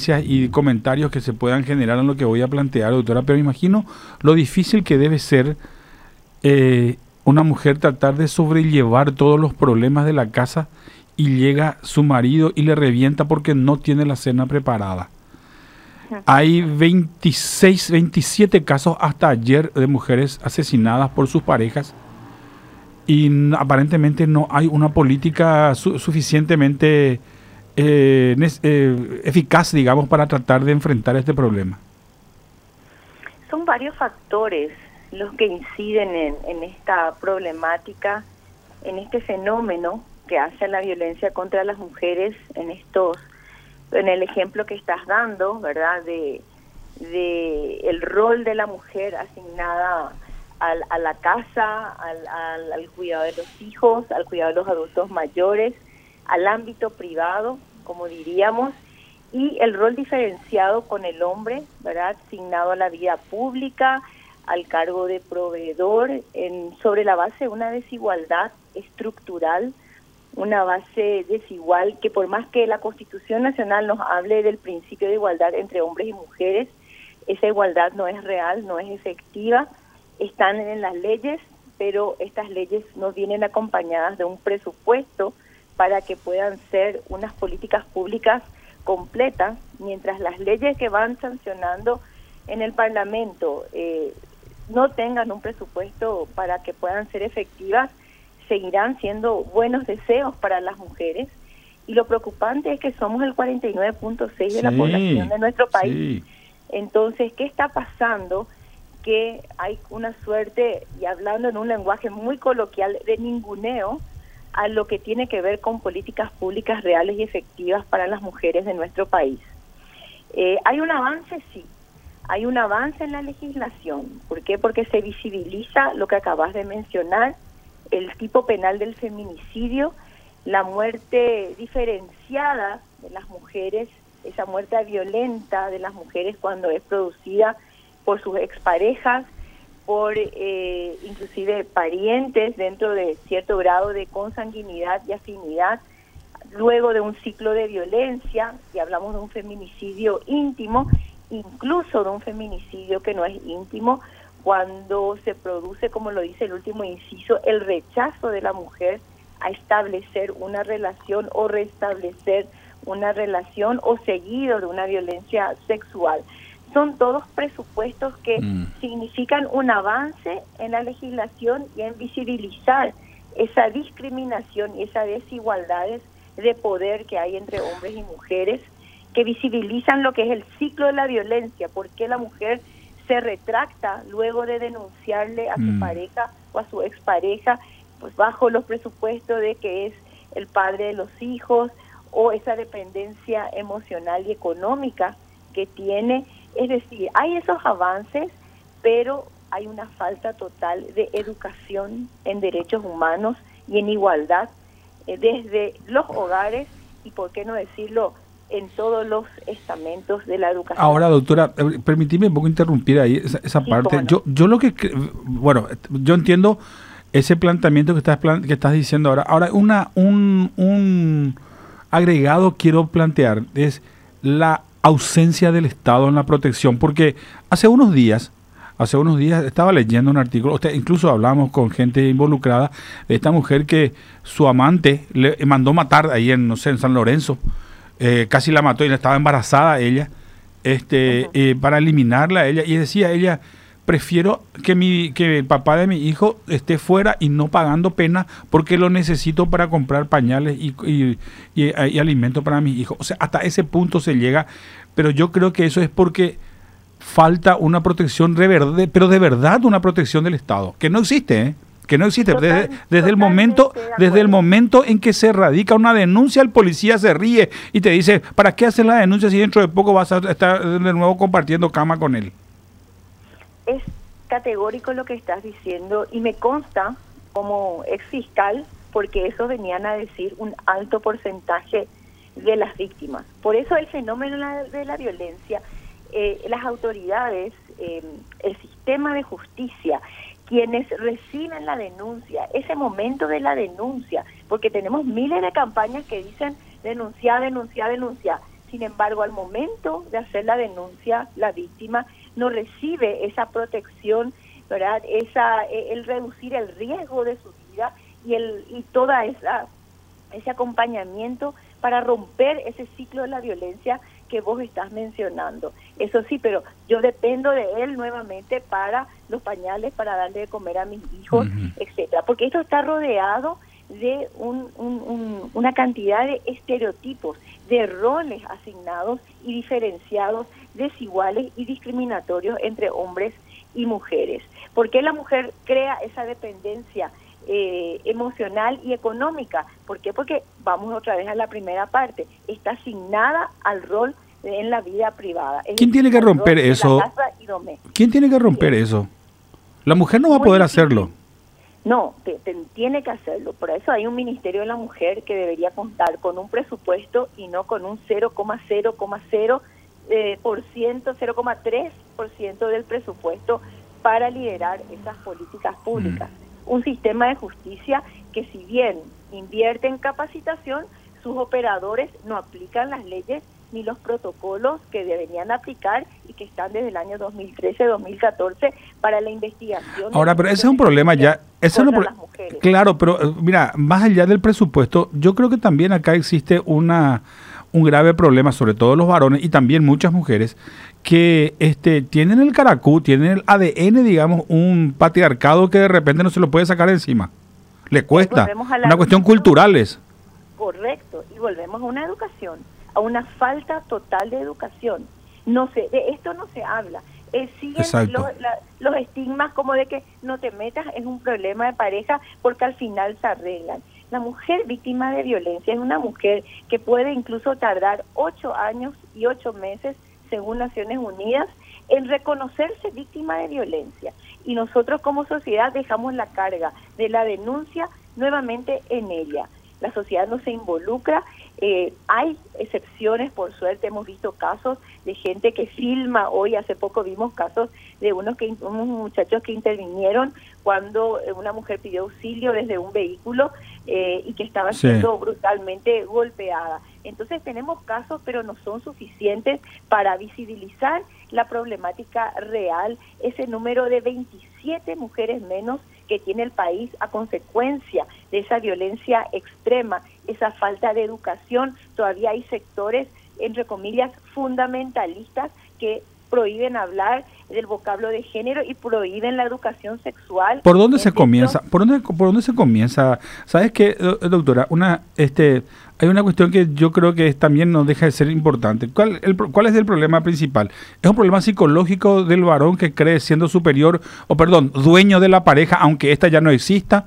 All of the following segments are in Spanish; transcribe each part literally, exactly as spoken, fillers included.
sugerencias y comentarios que se puedan generar en lo que voy a plantear, doctora, pero imagino lo difícil que debe ser eh, una mujer tratar de sobrellevar todos los problemas de la casa y llega su marido y le revienta porque no tiene la cena preparada. Hay veintiséis, veintisiete casos hasta ayer de mujeres asesinadas por sus parejas y aparentemente no hay una política su, suficientemente eh, eh, eficaz, digamos, para tratar de enfrentar este problema. Son varios factores los que inciden en, en esta problemática, en este fenómeno que hace la violencia contra las mujeres en estos, en el ejemplo que estás dando, ¿verdad? De, de el rol de la mujer asignada al, a la casa, al, al, al cuidado de los hijos, al cuidado de los adultos mayores, al ámbito privado, como diríamos, y el rol diferenciado con el hombre, ¿verdad? Asignado a la vida pública, al cargo de proveedor, en, sobre la base de una desigualdad estructural, una base desigual que por más que la Constitución Nacional nos hable del principio de igualdad entre hombres y mujeres, esa igualdad no es real, no es efectiva, están en las leyes, pero estas leyes no vienen acompañadas de un presupuesto para que puedan ser unas políticas públicas completas, mientras las leyes que van sancionando en el Parlamento eh, no tengan un presupuesto para que puedan ser efectivas, seguirán siendo buenos deseos para las mujeres. Y lo preocupante es que somos el cuarenta y nueve punto seis de sí, la población de nuestro país. Sí. Entonces, ¿qué está pasando? Que hay una suerte, y hablando en un lenguaje muy coloquial, de ninguneo a lo que tiene que ver con políticas públicas reales y efectivas para las mujeres de nuestro país. Eh, hay un avance, sí. Hay un avance en la legislación. ¿Por qué? Porque se visibiliza lo que acabas de mencionar, el tipo penal del feminicidio, la muerte diferenciada de las mujeres, esa muerte violenta de las mujeres cuando es producida por sus exparejas, por eh, inclusive parientes dentro de cierto grado de consanguinidad y afinidad, luego de un ciclo de violencia, y hablamos de un feminicidio íntimo, incluso de un feminicidio que no es íntimo, cuando se produce, como lo dice el último inciso, el rechazo de la mujer a establecer una relación o restablecer una relación o seguido de una violencia sexual. Son todos presupuestos que mm. significan un avance en la legislación y en visibilizar esa discriminación y esas desigualdades de poder que hay entre hombres y mujeres, que visibilizan lo que es el ciclo de la violencia, por qué la mujer se retracta luego de denunciarle a su mm. pareja o a su expareja, pues bajo los presupuestos de que es el padre de los hijos o esa dependencia emocional y económica que tiene. Es decir, hay esos avances, pero hay una falta total de educación en derechos humanos y en igualdad eh, desde los hogares y, por qué no decirlo, en todos los estamentos de la educación. Ahora, doctora, permíteme un poco interrumpir ahí esa, esa sí, parte. No. Yo, yo lo que, bueno, yo entiendo ese planteamiento que estás plan, que estás diciendo ahora. Ahora, una un, un agregado quiero plantear es la ausencia del Estado en la protección, porque hace unos días, hace unos días estaba leyendo un artículo, usted, incluso hablamos con gente involucrada de esta mujer que su amante le mandó matar ahí en, no sé, en San Lorenzo. Eh, casi la mató y estaba embarazada ella, este, uh-huh. eh, para eliminarla ella, y decía ella, prefiero que mi que el papá de mi hijo esté fuera y no pagando pena porque lo necesito para comprar pañales y, y, y, y alimento para mi hijo. O sea, hasta ese punto se llega, pero yo creo que eso es porque falta una protección de verdad, pero de verdad una protección del Estado, que no existe, ¿eh? que no existe. Total, desde, desde el momento desde el momento en que se radica una denuncia, el policía se ríe y te dice, ¿para qué hacer la denuncia si dentro de poco vas a estar de nuevo compartiendo cama con él? Es categórico lo que estás diciendo y me consta como ex fiscal, porque eso venían a decir un alto porcentaje de las víctimas. Por eso el fenómeno de la violencia, eh, las autoridades, eh, el sistema de justicia, quienes reciben la denuncia, ese momento de la denuncia, porque tenemos miles de campañas que dicen denunciar, denunciar, denunciar, Sin embargo, al momento de hacer la denuncia, la víctima no recibe esa protección, ¿verdad? Esa, el reducir el riesgo de su vida y el y toda esa ese acompañamiento para romper ese ciclo de la violencia que vos estás mencionando. Eso sí, pero yo dependo de él nuevamente para los pañales, para darle de comer a mis hijos, uh-huh. etcétera. Porque esto está rodeado de un, un, un, una cantidad de estereotipos, de roles asignados y diferenciados, desiguales y discriminatorios entre hombres y mujeres. ¿Por qué la mujer crea esa dependencia eh, emocional y económica? ¿Por qué? Porque, vamos otra vez a la primera parte, está asignada al rol de, en la vida privada. Es ¿Quién tiene que romper eso? ¿Quién tiene que romper sí. eso? La mujer no va a poder difícil. hacerlo. No, te, te, tiene que hacerlo. Por eso hay un Ministerio de la Mujer que debería contar con un presupuesto y no con un cero coma cero cero por ciento, cero coma tres por ciento del presupuesto para liderar esas políticas públicas. Mm. Un sistema de justicia que, si bien invierte en capacitación, sus operadores no aplican las leyes ni los protocolos que deberían aplicar y que están desde el año dos mil trece, dos mil catorce para la investigación. Ahora, pero ese es un problema ya. Ese no pro claro, pero mira, más allá del presupuesto, yo creo que también acá existe una un grave problema, sobre todo los varones y también muchas mujeres, que este tienen el caracú, tienen el A D N, digamos, un patriarcado que de repente no se lo puede sacar encima. Le cuesta. Una cuestión cultural es. Correcto, y volvemos a una educación, a una falta total de educación. No se, de esto no se habla. Eh, siguen los, la, los estigmas como de que no te metas en un problema de pareja porque al final se arreglan. La mujer víctima de violencia es una mujer que puede incluso tardar ocho años y ocho meses, según Naciones Unidas, en reconocerse víctima de violencia. Y nosotros como sociedad dejamos la carga de la denuncia nuevamente en ella. La sociedad no se involucra, eh, hay excepciones, por suerte hemos visto casos de gente que filma, hoy hace poco vimos casos de unos, que, unos muchachos que intervinieron cuando una mujer pidió auxilio desde un vehículo eh, y que estaba sí. siendo brutalmente golpeada. Entonces tenemos casos, pero no son suficientes para visibilizar la problemática real, ese número de veintisiete mujeres menos que tiene el país a consecuencia de esa violencia extrema, esa falta de educación. Todavía hay sectores, entre comillas, fundamentalistas que prohíben hablar del vocablo de género y prohíben la educación sexual. ¿Por dónde se comienza? ¿Por dónde, por dónde se comienza? ¿Sabes qué, doctora? Una, este, hay una cuestión que yo creo que también no deja de ser importante. ¿Cuál, el, ¿Cuál es el problema principal? ¿Es un problema psicológico del varón que cree siendo superior, o perdón, dueño de la pareja, aunque ésta ya no exista?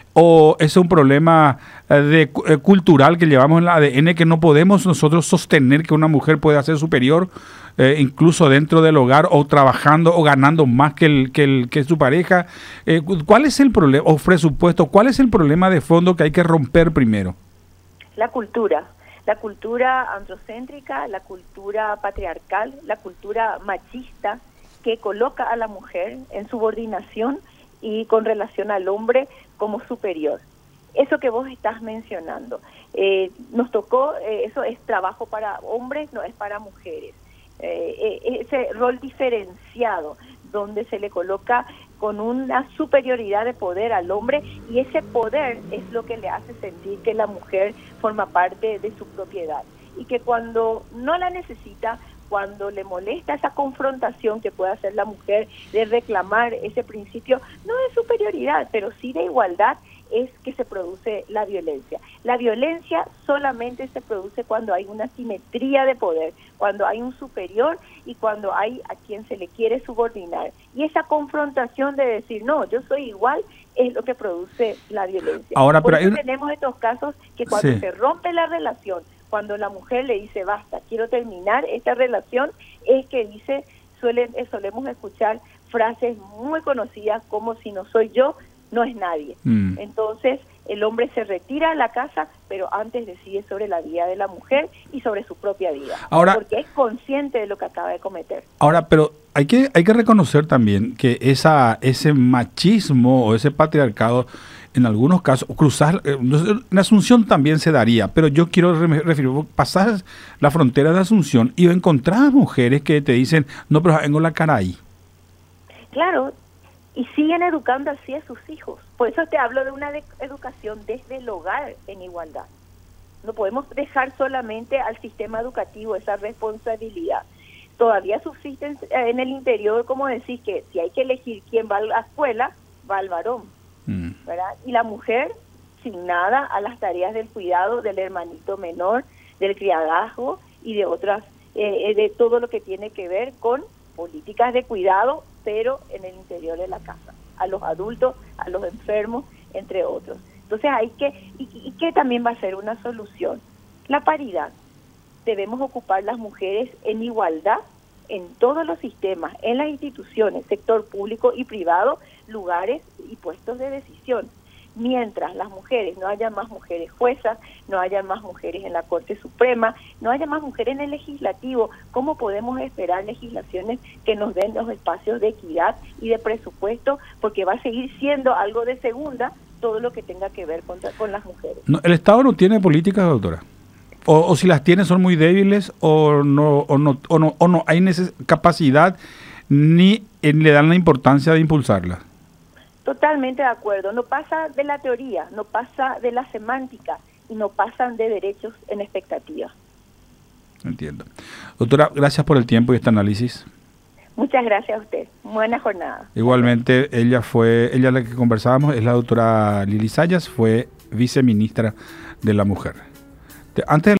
¿O es un problema de, eh, cultural que llevamos en el A D N, que no podemos nosotros sostener que una mujer pueda ser superior, eh, incluso dentro del hogar, o trabajando o ganando más que, el, que, el, que su pareja? Eh, ¿Cuál es el problema, o presupuesto, cuál es el problema de fondo que hay que romper primero? La cultura, la cultura androcéntrica, la cultura patriarcal, la cultura machista que coloca a la mujer en subordinación y con relación al hombre como superior. Eso que vos estás mencionando, eh, nos tocó, eh, eso es trabajo para hombres, no es para mujeres. Eh, eh, ese rol diferenciado donde se le coloca con una superioridad de poder al hombre, y ese poder es lo que le hace sentir que la mujer forma parte de su propiedad y que cuando no la necesita, cuando le molesta esa confrontación que puede hacer la mujer de reclamar ese principio, no de superioridad, pero sí de igualdad, es que se produce la violencia. La violencia solamente se produce cuando hay una simetría de poder, cuando hay un superior y cuando hay a quien se le quiere subordinar. Y esa confrontación de decir, no, yo soy igual, es lo que produce la violencia. Ahora, Por pero eso hay... tenemos estos casos que cuando sí. se rompe la relación, cuando la mujer le dice, basta, quiero terminar esta relación, es que dice, suelen, solemos escuchar frases muy conocidas como si no soy yo, no es nadie. Mm. Entonces, el hombre se retira a la casa, pero antes decide sobre la vida de la mujer y sobre su propia vida. Ahora, porque es consciente de lo que acaba de cometer. Ahora, pero hay que hay que reconocer también que esa ese machismo o ese patriarcado en algunos casos, cruzar, eh, en Asunción también se daría, pero yo quiero referir, pasar la frontera de Asunción y encontrar mujeres que te dicen, no, pero tengo la cara ahí. Claro, y siguen educando así a sus hijos. Por eso te hablo de una de educación desde el hogar en igualdad. No podemos dejar solamente al sistema educativo esa responsabilidad. Todavía subsisten en el interior, como decís, que si hay que elegir quién va a la escuela, va el varón, mm. ¿verdad? Y la mujer, sin nada, a las tareas del cuidado del hermanito menor, del criadazgo y de otras, eh, de todo lo que tiene que ver con políticas de cuidado, pero en el interior de la casa, a los adultos, a los enfermos, entre otros. Entonces hay que, y, y que también va a ser una solución, la paridad. Debemos ocupar las mujeres en igualdad en todos los sistemas, en las instituciones, sector público y privado, lugares y puestos de decisión. Mientras las mujeres, no haya más mujeres juezas, no haya más mujeres en la Corte Suprema, no haya más mujeres en el legislativo, ¿cómo podemos esperar legislaciones que nos den los espacios de equidad y de presupuesto? Porque va a seguir siendo algo de segunda todo lo que tenga que ver con, con las mujeres. No, ¿el Estado no tiene políticas, doctora? O, o si las tiene son muy débiles o no o no o no, o no hay neces- capacidad ni eh, le dan la importancia de impulsarlas. Totalmente de acuerdo. No pasa de la teoría, no pasa de la semántica y no pasan de derechos en expectativa. Entiendo. Doctora, gracias por el tiempo y este análisis. Muchas gracias a usted. Buena jornada. Igualmente, ella fue, ella la que conversábamos es la doctora Lili Zayas, fue viceministra de la Mujer. Antes de